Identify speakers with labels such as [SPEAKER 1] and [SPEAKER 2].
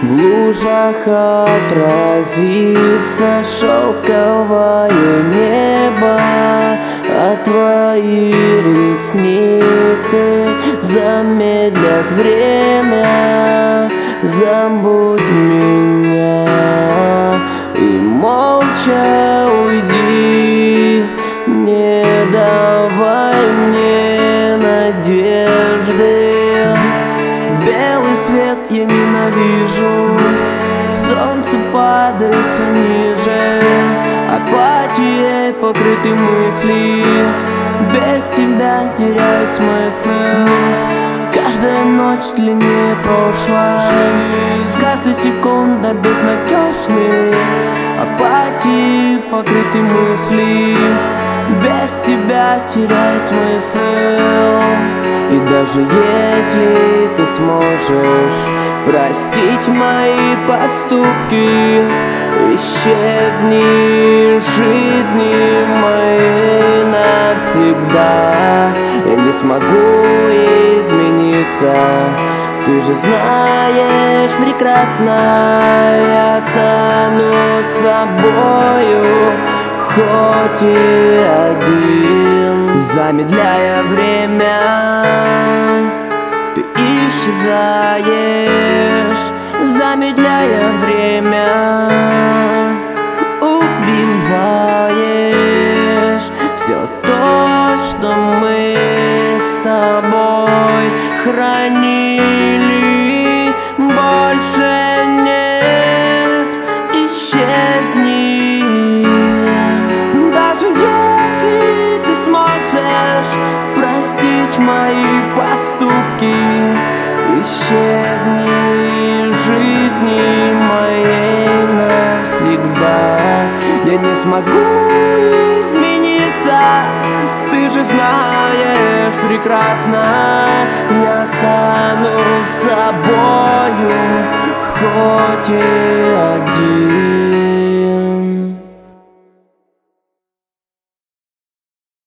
[SPEAKER 1] В лужах отразится шелковое небо, а твои ресницы замедлят время. Забудь меня и молча уйди, не давай мне надежды. Белый свет я ненавижу, солнце падает все ниже, апатией покрыты мысли, без тебя теряют смысл. Каждая ночь длиннее прошлой, с каждой секундой безнадежны, апатией покрыты мысли, без тебя теряет смысл. И даже если ты сможешь простить мои поступки, исчезни из жизни моей навсегда. Я не смогу измениться, ты же знаешь прекрасно. Я останусь собою, хоть и один. Замедляя время, ты исчезаешь. Замедляя время, убиваешь все то, что мы с тобой хранили. Больше нет, исчезни. Даже если ты сможешь простить мои поступки, исчезни из жизни моей навсегда. Я не смогу измениться, ты же знаешь прекрасно. Я останусь собою, хоть и один.